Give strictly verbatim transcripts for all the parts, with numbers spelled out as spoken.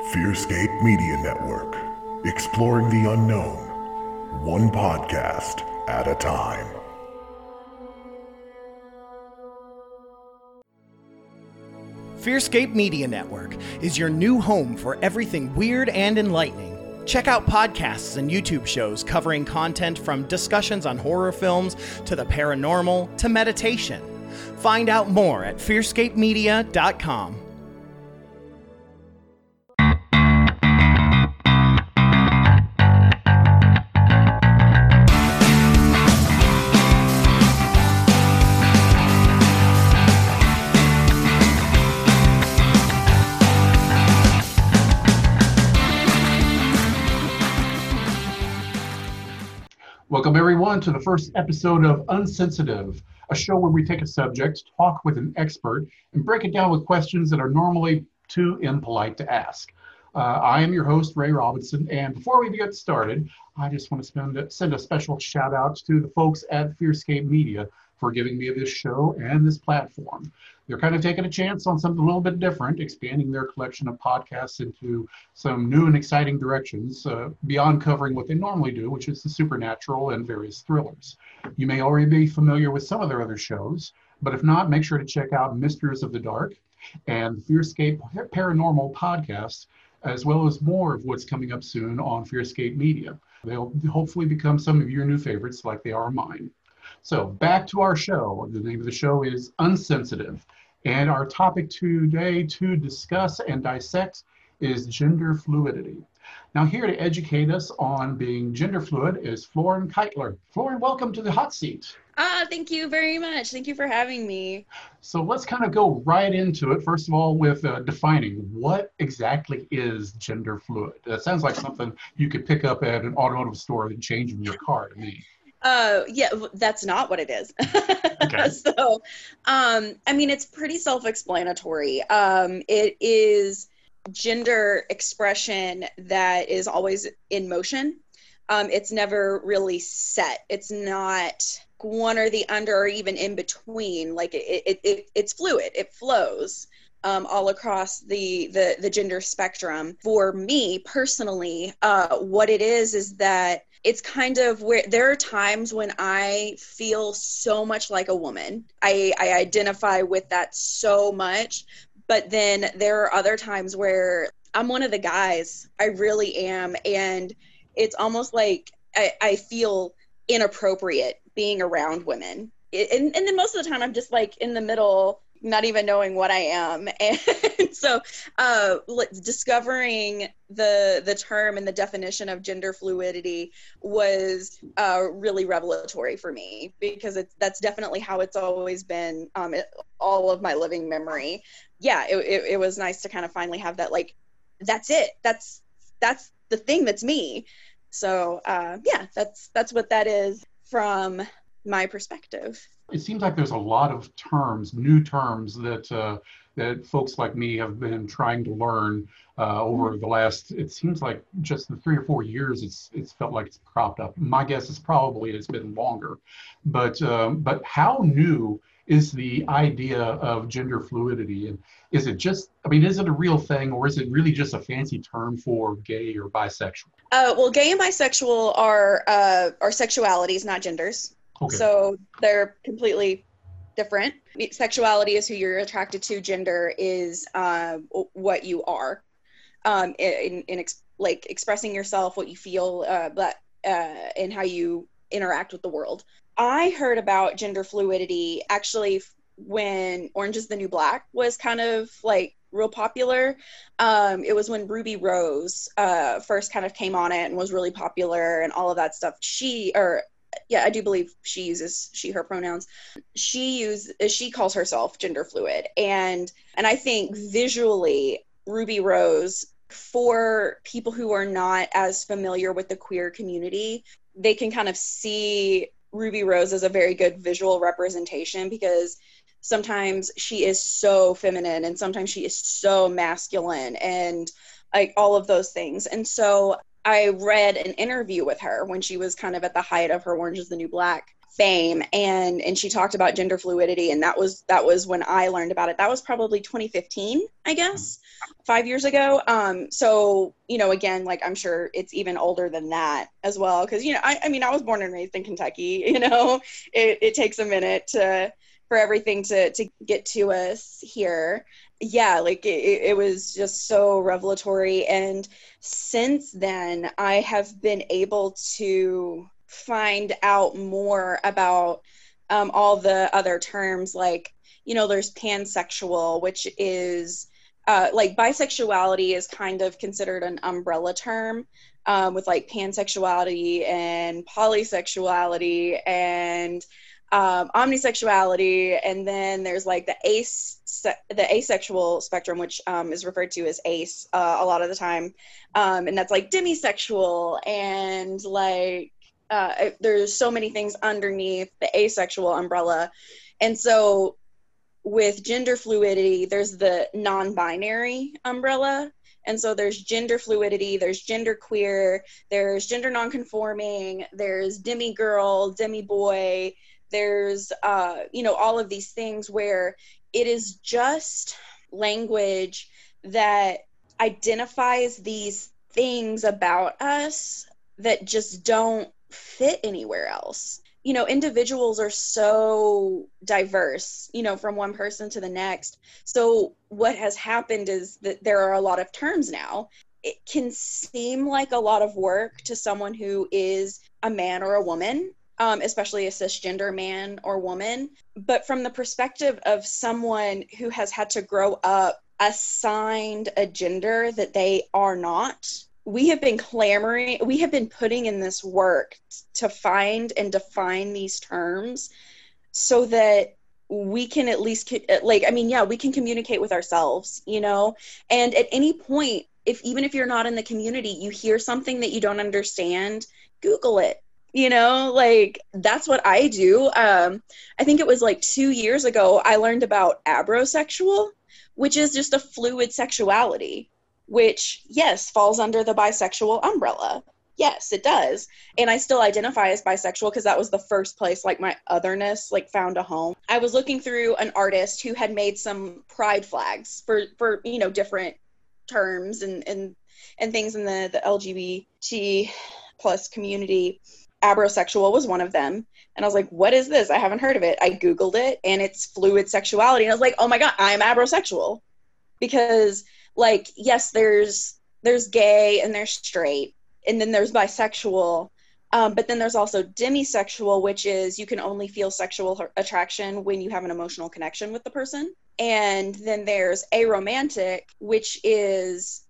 Fearscape Media Network, exploring the unknown, one podcast at a time. Fearscape Media Network is your new home for everything weird and enlightening. Check out podcasts and YouTube shows covering content from discussions on horror films to the paranormal to meditation. Find out more at fearscape media dot com. Welcome, everyone, to the first episode of Unsensitive, a show where we take a subject, talk with an expert, and break it down with questions that are normally too impolite to ask. Uh, I am your host, Ray Robinson, and before we get started, I just want to spend, send a special shout out to the folks at Fearscape Media for giving me this show and this platform. They're kind of taking a chance on something a little bit different, expanding their collection of podcasts into some new and exciting directions uh, beyond covering what they normally do, which is the supernatural and various thrillers. You may already be familiar with some of their other shows, but if not, make sure to check out Mysteries of the Dark and Fearscape Paranormal Podcast, as well as more of what's coming up soon on Fearscape Media. They'll hopefully become some of your new favorites like they are mine. So back to our show. The name of the show is Unsensitive. And our topic today to discuss and dissect is gender fluidity. Now, here to educate us on being gender fluid is Florin Keitler. Florin, welcome to the hot seat. Ah, thank you very much. Thank you for having me. So let's kind of go right into it. First of all, with uh, defining what exactly is gender fluid. That sounds like something you could pick up at an automotive store and change in your car to me. Uh, yeah, that's not what it is. Okay. So, um, I mean, it's pretty self-explanatory. Um, it is gender expression that is always in motion. Um, it's never really set. It's not one or the under or even in between. Like it, it, it it's fluid. It flows um, all across the, the, the gender spectrum. For me personally, uh, what it is is that it's kind of where there are times when I feel so much like a woman. I, I identify with that so much. But then there are other times where I'm one of the guys. I really am. And it's almost like I, I feel inappropriate being around women. It, and, and then most of the time I'm just like in the middle, not even knowing what I am. And so uh, discovering the the term and the definition of gender fluidity was uh, really revelatory for me, because it's, that's definitely how it's always been um, it, all of my living memory. Yeah, it, it, it was nice to kind of finally have that, like, that's it. That's that's the thing that's me. So uh, yeah, that's that's what that is from my perspective. It seems like there's a lot of terms, new terms that uh, that folks like me have been trying to learn uh, over the last, it seems like just the three or four years it's it's felt like it's cropped up. My guess is probably it's been longer. But um, but how new is the idea of gender fluidity? And is it just, I mean, is it a real thing, or is it really just a fancy term for gay or bisexual? Uh, well, gay and bisexual are uh, are sexualities, not genders. Okay. So they're completely different. Sexuality is who you're attracted to. Gender is uh, what you are, um, in, in ex- like expressing yourself, what you feel, uh, but uh, and how you interact with the world. I heard about gender fluidity actually when Orange is the New Black was kind of like real popular. Um, it was when Ruby Rose uh, first kind of came on it and was really popular and all of that stuff. She, or yeah, I do believe she uses she, her pronouns. She use, she calls herself gender fluid. And, and I think visually Ruby Rose, for people who are not as familiar with the queer community, they can kind of see Ruby Rose as a very good visual representation, because sometimes she is so feminine and sometimes she is so masculine and like all of those things. And so I read an interview with her when she was kind of at the height of her Orange is the New Black fame, and and she talked about gender fluidity, and that was that was when I learned about it. That was probably twenty fifteen, I guess, five years ago. Um, so you know, again, like I'm sure it's even older than that as well, because you know, I, I mean, I was born and raised in Kentucky. You know, it, it takes a minute to for everything to to get to us here. Yeah, like it, it was just so revelatory, and since then, I have been able to find out more about um, all the other terms, like, you know, there's pansexual, which is uh, like bisexuality is kind of considered an umbrella term, um, with like pansexuality and polysexuality and um, omnisexuality, and then there's like the ace the asexual spectrum, which um, is referred to as ace uh, a lot of the time, um, and that's like demisexual, and like uh, there's so many things underneath the asexual umbrella. And so with gender fluidity, there's the non-binary umbrella. And so there's gender fluidity, there's gender queer, there's gender nonconforming, there's demi-girl, demi-boy, there's, uh, you know, all of these things where it is just language that identifies these things about us that just don't fit anywhere else. You know, individuals are so diverse, you know, from one person to the next. So what has happened is that there are a lot of terms now. It can seem like a lot of work to someone who is a man or a woman, um, especially a cisgender man or woman. But from the perspective of someone who has had to grow up assigned a gender that they are not, we have been clamoring, we have been putting in this work to find and define these terms so that we can at least, like, I mean, yeah, we can communicate with ourselves, you know, and at any point, if even if you're not in the community, you hear something that you don't understand, Google it, you know, like that's what I do. Um, I think it was like two years ago, I learned about abrosexual, which is just a fluid sexuality, which, yes, falls under the bisexual umbrella. Yes, it does. And I still identify as bisexual because that was the first place, like, my otherness, like, found a home. I was looking through an artist who had made some pride flags for, for you know, different terms and, and, and things in the, the L G B T plus community. Abrosexual was one of them. And I was like, what is this? I haven't heard of it. I Googled it, and it's fluid sexuality. And I was like, oh my God, I'm abrosexual. Because, like, yes, there's there's gay and there's straight, and then there's bisexual, um, but then there's also demisexual, which is you can only feel sexual attraction when you have an emotional connection with the person. And then there's aromantic, which is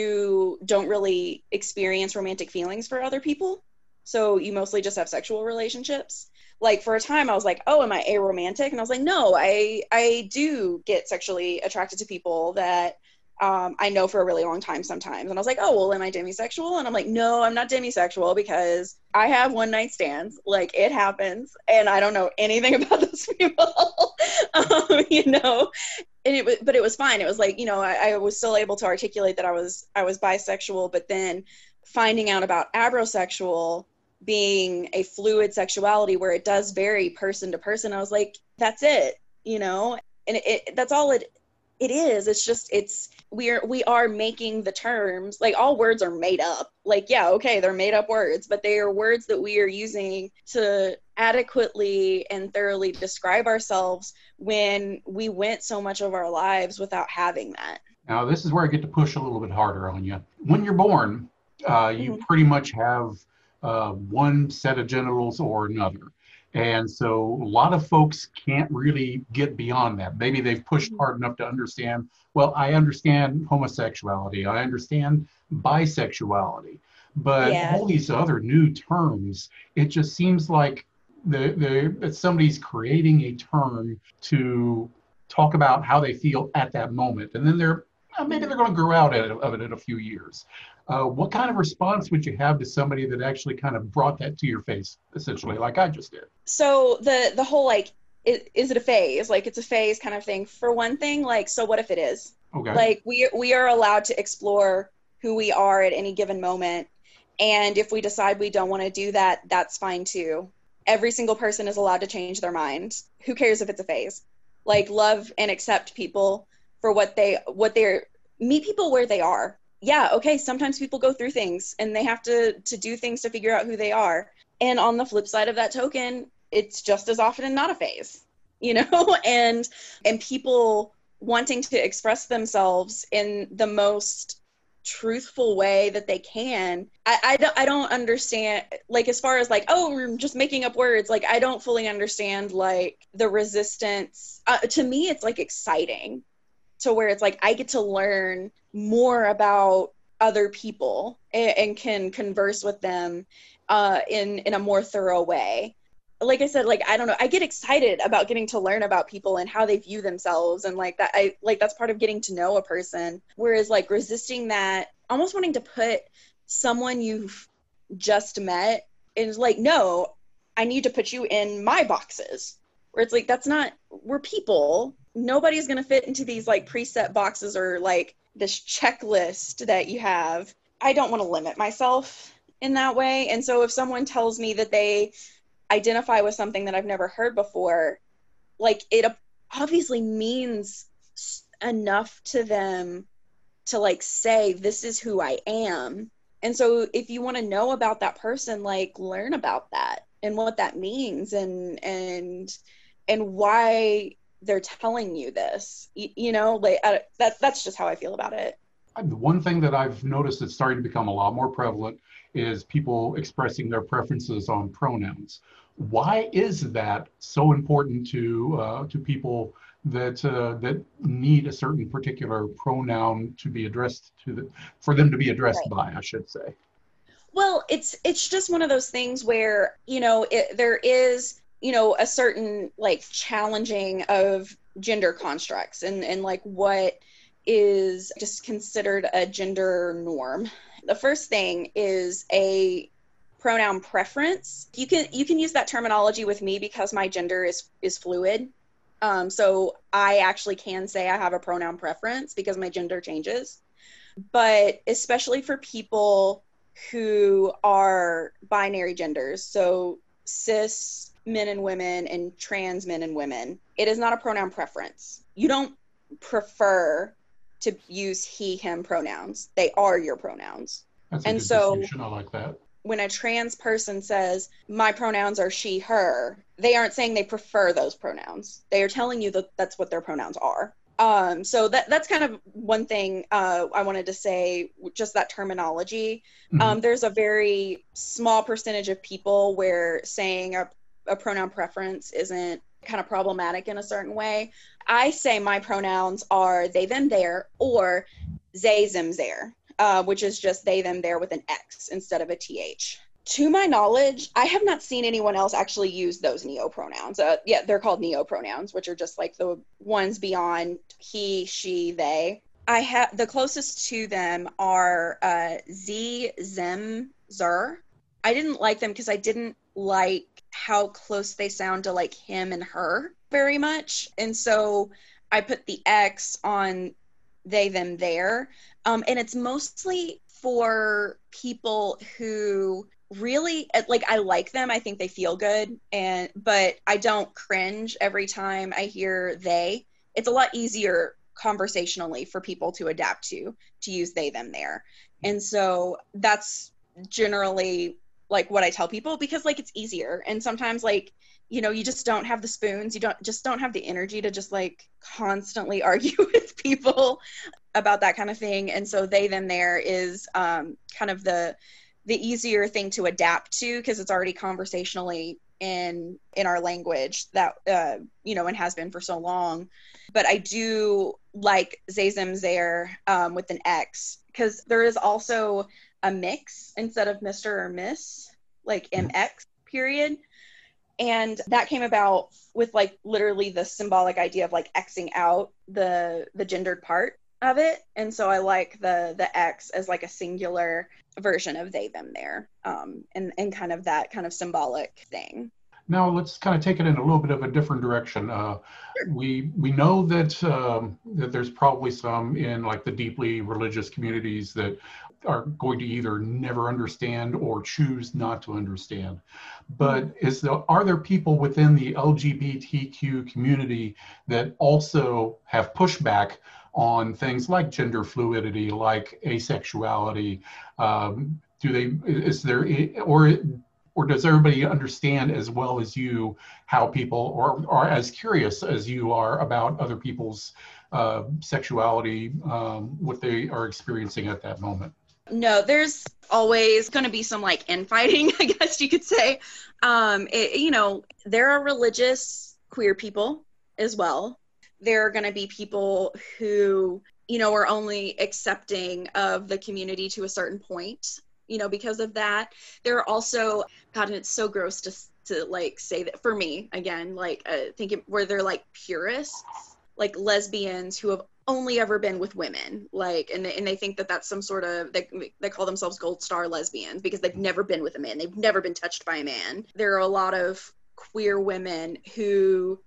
you don't really experience romantic feelings for other people, so you mostly just have sexual relationships. Like, for a time I was like, oh, am I aromantic? And I was like, no, I I do get sexually attracted to people that Um, I know for a really long time sometimes. And I was like, oh, well, am I demisexual? And I'm like, no, I'm not demisexual because I have one night stands. Like, it happens. And I don't know anything about those people, um, you know, and it was, but it was fine. It was like, you know, I, I was still able to articulate that I was, I was bisexual, but then finding out about abrosexual being a fluid sexuality where it does vary person to person, I was like, that's it, you know, and it, it that's all it It is. It's just, it's, we're, we are making the terms, like, all words are made up. Like, yeah, okay, they're made up words, but they are words that we are using to adequately and thoroughly describe ourselves when we went so much of our lives without having that. Now, this is where I get to push a little bit harder on you. When you're born, uh, you mm-hmm. pretty much have uh, one set of genitals or another. And so a lot of folks can't really get beyond that. Maybe they've pushed hard enough to understand, well, I understand homosexuality, I understand bisexuality, but yeah. all these other new terms, it just seems like the, the, that somebody's creating a term to talk about how they feel at that moment. And then they're, maybe they're going to grow out of it in a few years. Uh, what kind of response would you have to somebody that actually kind of brought that to your face, essentially, like I just did? So the the whole, like, is, is it a phase? Like, it's a phase kind of thing. For one thing, like, so what if it is? Okay. Like, we we are allowed to explore who we are at any given moment. And if we decide we don't want to do that, that's fine too. every single person is allowed to change their mind. Who cares if it's a phase? Like, love and accept people for what they, what they're, meet people where they are. Yeah, okay, sometimes people go through things and they have to, to do things to figure out who they are. And on the flip side of that token, it's just as often not a phase, you know? and, and people wanting to express themselves in the most truthful way that they can. I, I, don't, I don't understand, like, as far as like, oh, we're just making up words. Like, I don't fully understand, like, the resistance. Uh, to me, it's like exciting to where it's like, I get to learn more about other people and, and can converse with them uh, in, in a more thorough way. Like I said, like, I don't know, I get excited about getting to learn about people and how they view themselves. And like that, I like, that's part of getting to know a person. Whereas like resisting that, almost wanting to put someone you've just met is like, no, I need to put you in my boxes. Where it's like, that's not, we're people. Nobody's going to fit into these like preset boxes or like this checklist that you have. I don't want to limit myself in that way. And so if someone tells me that they identify with something that I've never heard before, like, it obviously means enough to them to like say, this is who I am. And so if you want to know about that person, like, learn about that and what that means and and and why they're telling you this, you, you know, like I, that that's just how I feel about it. One thing that I've noticed that's starting to become a lot more prevalent is people expressing their preferences on pronouns. Why is that so important to uh, to people that uh, that need a certain particular pronoun to be addressed to the, for them to be addressed right. by, I should say? Well, it's it's just one of those things where, you know, it, there is, you know, a certain like challenging of gender constructs and and like what is just considered a gender norm. The first thing is a pronoun preference. You can you can use that terminology with me because my gender is is fluid. Um, so I actually can say I have a pronoun preference because my gender changes. But especially for people who are binary genders, so cis men and women and trans men and women, it is not a pronoun preference. You don't prefer to use he, him pronouns. They are your pronouns. That's a and good so distinction. I like that. When a trans person says, my pronouns are she, her, they aren't saying they prefer those pronouns. They are telling you that that's what their pronouns are. Um, so that that's kind of one thing uh, I wanted to say, just that terminology. Mm-hmm. Um, there's a very small percentage of people where saying a, a pronoun preference isn't kind of problematic in a certain way. I say my pronouns are they, them, their, or they, them, their, uh, which is just they, them, their with an X instead of a T H. To my knowledge, I have not seen anyone else actually use those neo-pronouns. Uh, yeah, they're called neo-pronouns, which are just like the ones beyond he, she, they. I have the closest to them are uh, z, zem, zer. I didn't like them because I didn't like how close they sound to like him and her very much. And so I put the X on they, them, their. Um, and it's mostly for people who really, like, I like them. I think they feel good. And, but I don't cringe every time I hear they. It's a lot easier conversationally for people to adapt to, to use they, them, their. And so that's generally like what I tell people because like it's easier. And sometimes like, you know, you just don't have the spoons. You don't just don't have the energy to just like constantly argue with people about that kind of thing. And so they, them, their is um, kind of the the easier thing to adapt to because it's already conversationally in in our language that uh, you know, and has been for so long. But I do like they, them, their um, with an X because there is also a mix instead of Mister or Miss, like M X period. And that came about with like literally the symbolic idea of like Xing out the the gendered part of it. And so I like the the X as like a singular version of they, them, their, um, and, and kind of that kind of symbolic thing. Now let's kind of take it in a little bit of a different direction. Uh, we we know that um, that there's probably some in like the deeply religious communities that are going to either never understand or choose not to understand. But is there, are there people within the L G B T Q community that also have pushback on things like gender fluidity, like asexuality? Um, do they, is there, or or does everybody understand as well as you how people, or are as curious as you are about other people's uh, sexuality, um, what they are experiencing at that moment? No, there's always going to be some like infighting, I guess you could say. Um, it, you know, there are religious queer people as well. There are going to be people who, you know, are only accepting of the community to a certain point, you know, because of that. There are also, God, and it's so gross to, to like say that for me, again, like uh, thinking where they're like purists, like lesbians who have only ever been with women, like, and they, and they think that that's some sort of, they, they call themselves gold star lesbians because they've never been with a man. They've never been touched by a man. There are a lot of queer women who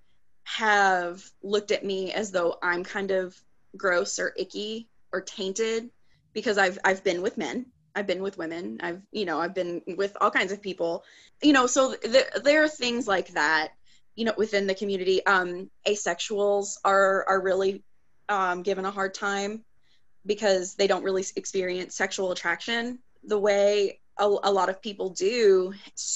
have looked at me as though I'm kind of gross or icky or tainted because I've, I've been with men. I've been with women. I've, you know, I've been with all kinds of people, you know, so th- there are things like that, you know, within the community. Um, asexuals are, are really um, given a hard time because they don't really experience sexual attraction the way a, a lot of people do.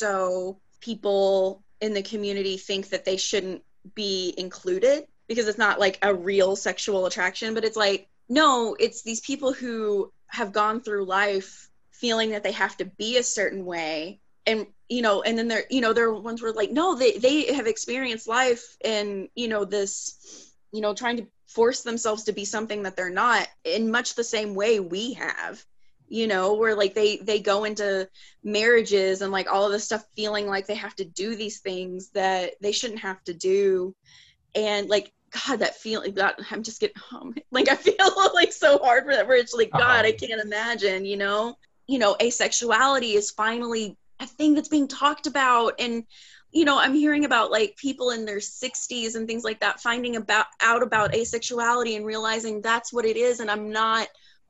So people in the community think that they shouldn't be included because it's not like a real sexual attraction, but it's like, no, it's these people who have gone through life feeling that they have to be a certain way. And, you know, and then they're, you know, there are ones where like, no, they, they have experienced life and, you know, this, you know, trying to force themselves to be something that they're not in much the same way we have, you know, where like they, they go into marriages and like all of this stuff feeling like they have to do these things that they shouldn't have to do. And like, God, that feeling that I'm just getting home. Like, I feel like so hard for that, where it's like, God, uh-huh. I can't imagine, you know, you know, asexuality is finally a thing that's being talked about. And, you know, I'm hearing about like people in their sixties and things like that, finding about out about asexuality and realizing that's what it is. And I'm not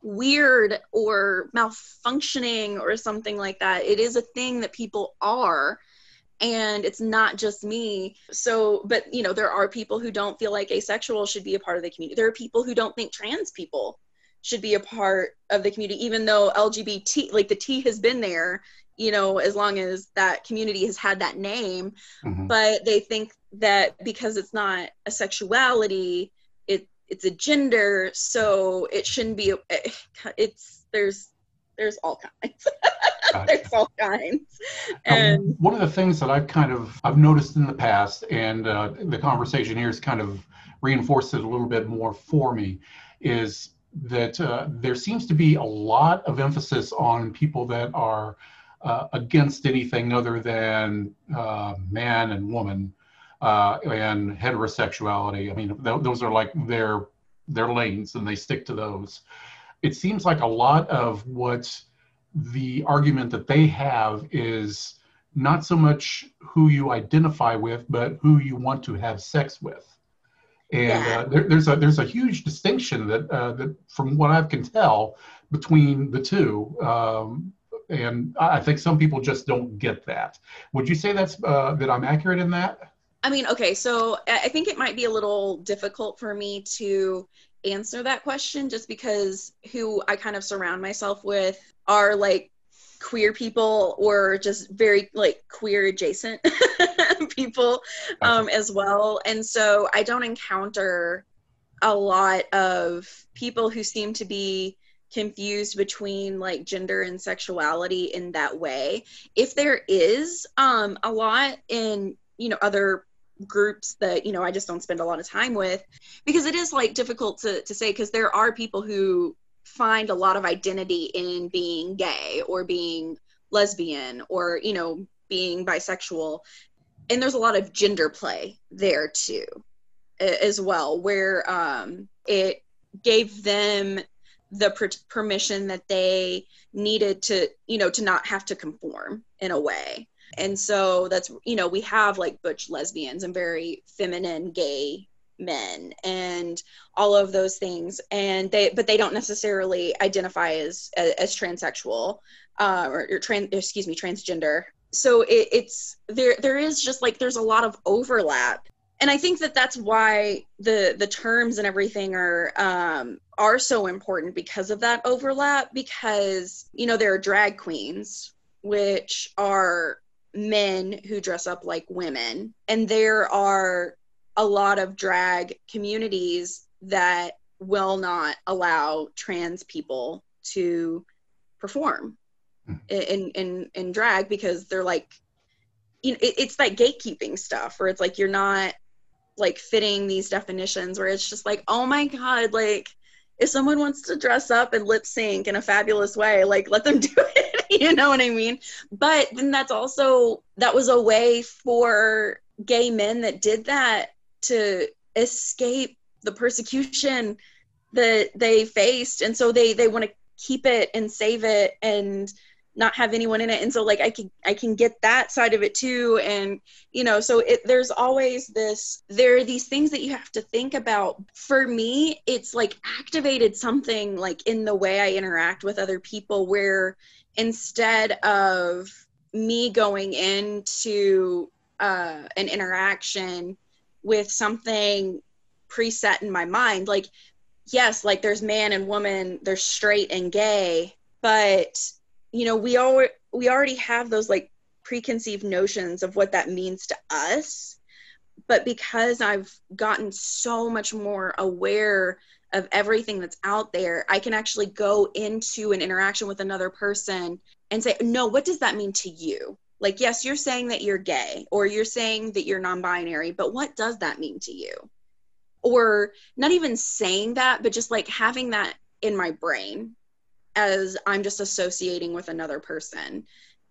weird or malfunctioning or something like that. It is a thing that people are. And it's not just me. So, but, you know, there are people who don't feel like asexual should be a part of the community. There are people who don't think trans people should be a part of the community, even though L G B T, like the T has been there, you know, as long as that community has had that name. Mm-hmm. But they think that because it's not a sexuality, it it's a gender, so it shouldn't be, it's, there's, there's all kinds. There's all kinds. And um, one of the things that I've kind of I've noticed in the past, and uh, the conversation here has kind of reinforced it a little bit more for me, is that uh, there seems to be a lot of emphasis on people that are uh, against anything other than uh, man and woman uh, and heterosexuality. I mean, th- those are like their their lanes, and they stick to those. It seems like a lot of what the argument that they have is not so much who you identify with, but who you want to have sex with. And yeah. uh, there, there's a there's a huge distinction that, uh, that from what I can tell, between the two. Um, and I think some people just don't get that. Would you say that's uh, that I'm accurate in that? I mean, okay, so I think it might be a little difficult for me to answer that question just because who I kind of surround myself with are like queer people or just very like queer adjacent people um, as well. And so I don't encounter a lot of people who seem to be confused between like gender and sexuality in that way. If there is um, a lot in, you know, other groups that, you know, I just don't spend a lot of time with, because it is like difficult to, to say, because there are people who find a lot of identity in being gay or being lesbian or, you know, being bisexual. And there's a lot of gender play there too, as well, where um, it gave them the per- permission that they needed to, you know, to not have to conform in a way. And so that's, you know, we have like butch lesbians and very feminine gay men and all of those things. And they, but they don't necessarily identify as, as, as transsexual, uh, or, or trans, excuse me, transgender. So it, it's, there, there is just like, there's a lot of overlap. And I think that that's why the, the terms and everything are, um, are so important because of that overlap, because, you know, there are drag queens, which are men who dress up like women. And there are a lot of drag communities that will not allow trans people to perform in, in, in drag, because they're like, you know, it, it's that gatekeeping stuff where it's like, you're not like fitting these definitions, where it's just like, oh my God, like if someone wants to dress up and lip sync in a fabulous way, like let them do it, you know what I mean? But then that's also, that was a way for gay men that did that to escape the persecution that they faced. And so they, they want to keep it and save it and not have anyone in it. And so like, I can, I can get that side of it too. And, you know, so it, there's always this, there are these things that you have to think about. For me, it's like activated something like in the way I interact with other people, where instead of me going into uh, an interaction with something preset in my mind, like, yes, like there's man and woman, there's straight and gay, but you know, we all, we already have those like preconceived notions of what that means to us. But because I've gotten so much more aware of everything that's out there, I can actually go into an interaction with another person and say, no, what does that mean to you? Like, yes, you're saying that you're gay, or you're saying that you're non-binary, but what does that mean to you? Or not even saying that, but just like having that in my brain as I'm just associating with another person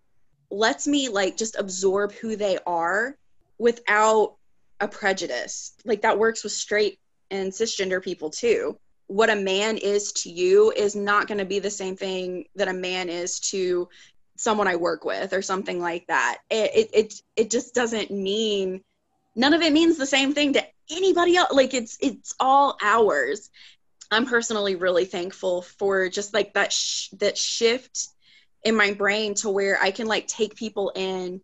lets me like just absorb who they are without a prejudice. Like that works with straight and cisgender people too. What a man is to you is not going to be the same thing that a man is to someone I work with or something like that. It, it, it, it just doesn't mean, none of it means the same thing to anybody else. Like it's, it's all ours. I'm personally really thankful for just like that, sh- that shift in my brain to where I can like take people in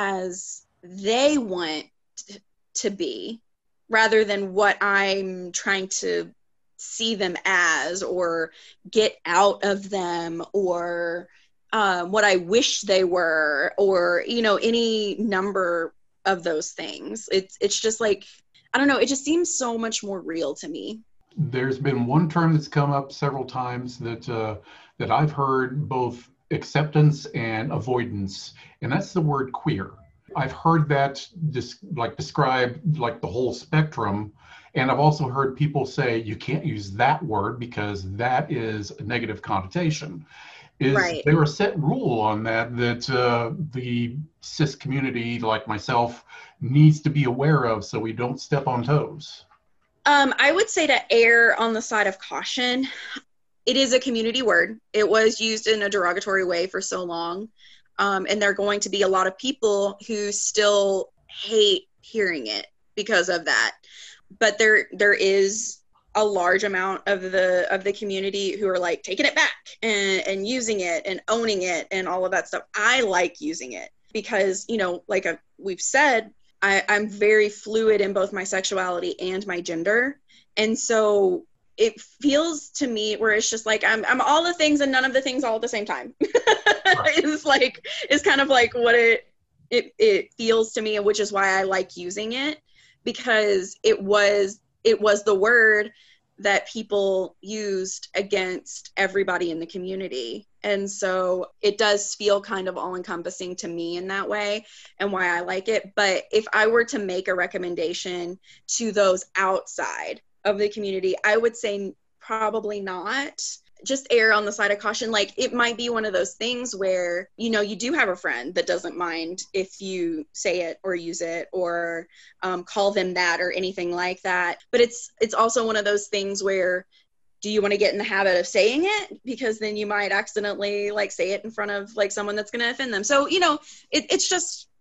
as they want t- to be, rather than what I'm trying to see them as or get out of them, or um, what I wish they were, or, you know, any number of those things. It's, it's just like, I don't know, it just seems so much more real to me. There's been one term that's come up several times that uh, that I've heard, both acceptance and avoidance, and that's the word queer. I've heard that dis- like describe like the whole spectrum, and I've also heard people say you can't use that word because that is a negative connotation. Is Right. there a set rule on that that uh, the cis community like myself needs to be aware of so we don't step on toes? Um, I would say to err on the side of caution. It is a community word. It was used in a derogatory way for so long. Um, and there are going to be a lot of people who still hate hearing it because of that. But there, there is a large amount of the of the community who are like taking it back and, and using it and owning it and all of that stuff. I like using it because, you know, like a, we've said, I, I'm very fluid in both my sexuality and my gender. And so it feels to me where it's just like, I'm I'm all the things and none of the things all at the same time. Right. It's like, it's kind of like what it, it, it feels to me, which is why I like using it, because it was, it was the word that people used against everybody in the community. And so it does feel kind of all-encompassing to me in that way, and why I like it. But if I were to make a recommendation to those outside of the community, I would say probably not. Just err on the side of caution. Like, it might be one of those things where, you know, you do have a friend that doesn't mind if you say it or use it or um, call them that or anything like that. But it's it's also one of those things where, do you want to get in the habit of saying it? Because then you might accidentally like say it in front of like someone that's going to offend them. So, you know, it, it's just,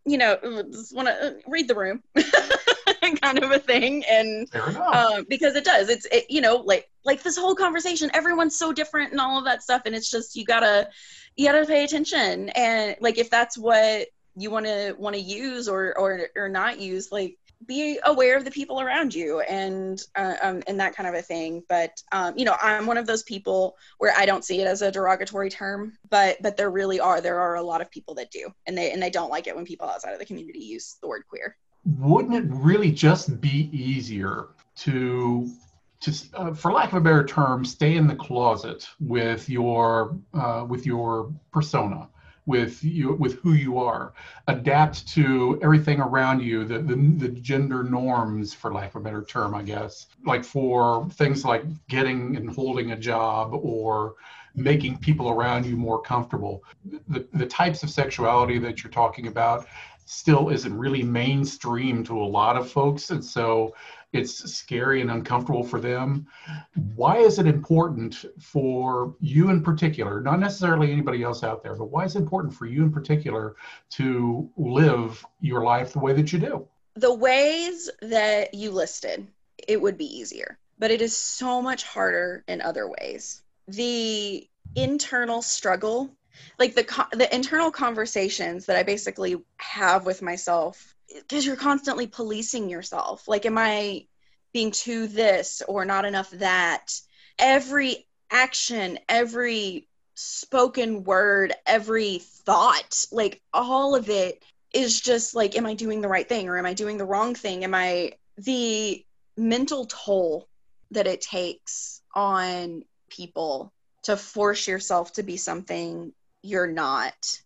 you know, just want to read the room kind of a thing. And Fair enough. um, because it does, it's, it, you know, like, like this whole conversation, everyone's so different and all of that stuff. And it's just, you gotta, you gotta pay attention. And like, if that's what you want to, want to use or, or, or not use, like, be aware of the people around you and, uh, um, and that kind of a thing. But, um, you know, I'm one of those people where I don't see it as a derogatory term, but, but there really are, there are a lot of people that do, and they, and they don't like it when people outside of the community use the word queer. Wouldn't it really just be easier to, to uh, for lack of a better term, stay in the closet with your, uh, with your persona? With you, with who you are, adapt to everything around you, the, the the gender norms, for lack of a better term, I guess, like for things like getting and holding a job or making people around you more comfortable. The, the types of sexuality that you're talking about still isn't really mainstream to a lot of folks, and so it's scary and uncomfortable for them. Why is it important for you in particular, not necessarily anybody else out there, but why is it important for you in particular to live your life the way that you do? The ways that you listed, it would be easier, but it is so much harder in other ways. The internal struggle, like the the internal conversations that I basically have with myself, because you're constantly policing yourself. Like, am I being too this or not enough that? Every action, every spoken word, every thought, like all of it is just like, am I doing the right thing or am I doing the wrong thing? Am I, the mental toll that it takes on people to force yourself to be something you're not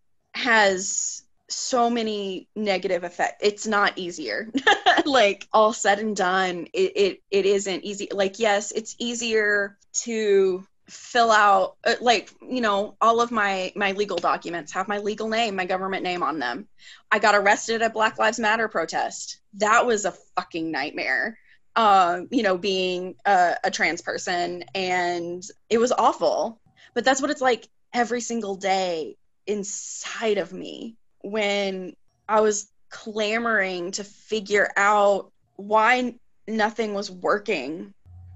has so many negative effects. It's not easier. Like, all said and done, it, it it isn't easy. Like, yes, it's easier to fill out, uh, like, you know, all of my my legal documents have my legal name, my government name on them. I got arrested at Black Lives Matter protest. That was a fucking nightmare. Um, you know, being a, a trans person, and it was awful. But that's what it's like every single day inside of me, when I was clamoring to figure out why nothing was working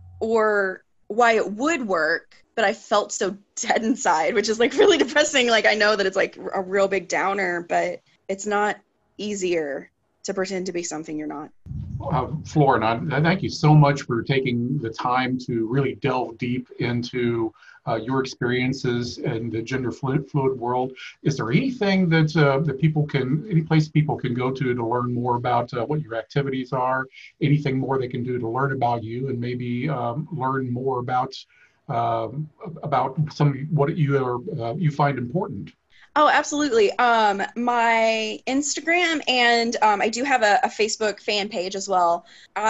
or why it would work, but I felt so dead inside, which is like really depressing. Like, I know that it's like a real big downer, but it's not easier to pretend to be something you're not. Uh, Florin, I thank you so much for taking the time to really delve deep into uh, your experiences in the gender fluid, fluid world. Is there anything that uh, that people can, any place people can go to to learn more about uh, what your activities are? Anything more they can do to learn about you and maybe um, learn more about um, about some what you are uh, you find important? Oh, absolutely. Um, my Instagram, and um, I do have a, a Facebook fan page as well.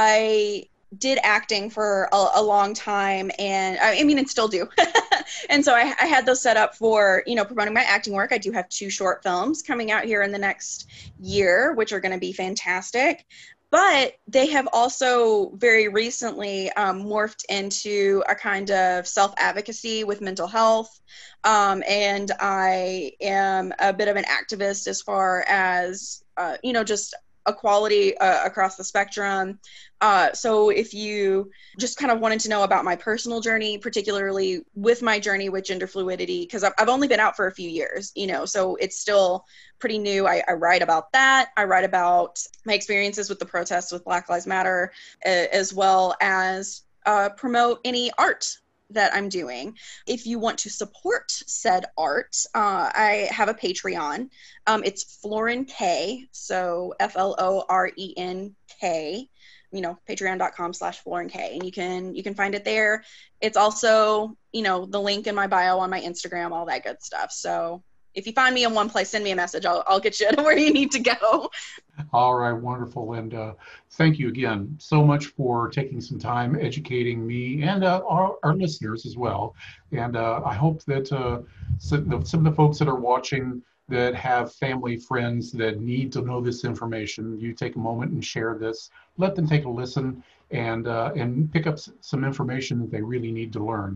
I did acting for a, a long time, and I, I mean, and still do. And so I, I had those set up for, you know, promoting my acting work. I do have two short films coming out here in the next year, which are going to be fantastic. But they have also very recently um, morphed into a kind of self-advocacy with mental health. Um, and I am a bit of an activist as far as, uh, you know, just equality uh, across the spectrum. Uh, so if you just kind of wanted to know about my personal journey, particularly with my journey with gender fluidity, because I've, I've only been out for a few years, you know, so it's still pretty new. I, I write about that. I write about my experiences with the protests with Black Lives Matter, uh, as well as uh, promote any art that I'm doing. If you want to support said art, uh, I have a Patreon. Um, it's Florin K, so F L O R E N K, you know, patreon.com slash Florin K, and you can you can find it there. It's also, you know, the link in my bio on my Instagram, all that good stuff. So if you find me in one place, send me a message. I'll, I'll get you to where you need to go. All right, wonderful. And uh, thank you again so much for taking some time educating me and uh, our, our listeners as well. And uh, I hope that uh, some, the, some of the folks that are watching that have family, friends that need to know this information, you take a moment and share this. Let them take a listen and uh, and pick up some information that they really need to learn.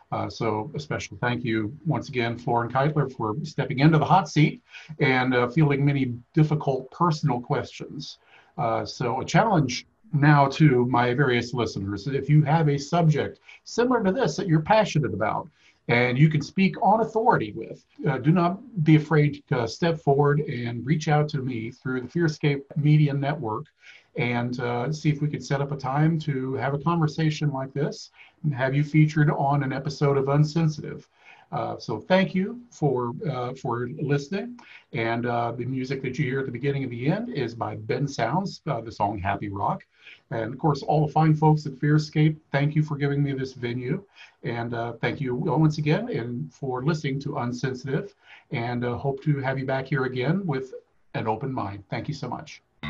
Uh, so a special thank you once again, Florin Keitler, for stepping into the hot seat and uh, fielding many difficult personal questions. Uh, so a challenge now to my various listeners: if you have a subject similar to this that you're passionate about and you can speak on authority with, uh, do not be afraid to step forward and reach out to me through the Fearscape Media Network and uh, see if we could set up a time to have a conversation like this and have you featured on an episode of Unsensitive. Uh, so thank you for uh, for listening. And uh, the music that you hear at the beginning and the end is by Bensounds, uh, the song Happy Rock. And of course, all the fine folks at Fearscape, thank you for giving me this venue. And uh, thank you once again and for listening to Unsensitive. And uh, hope to have you back here again with an open mind. Thank you so much.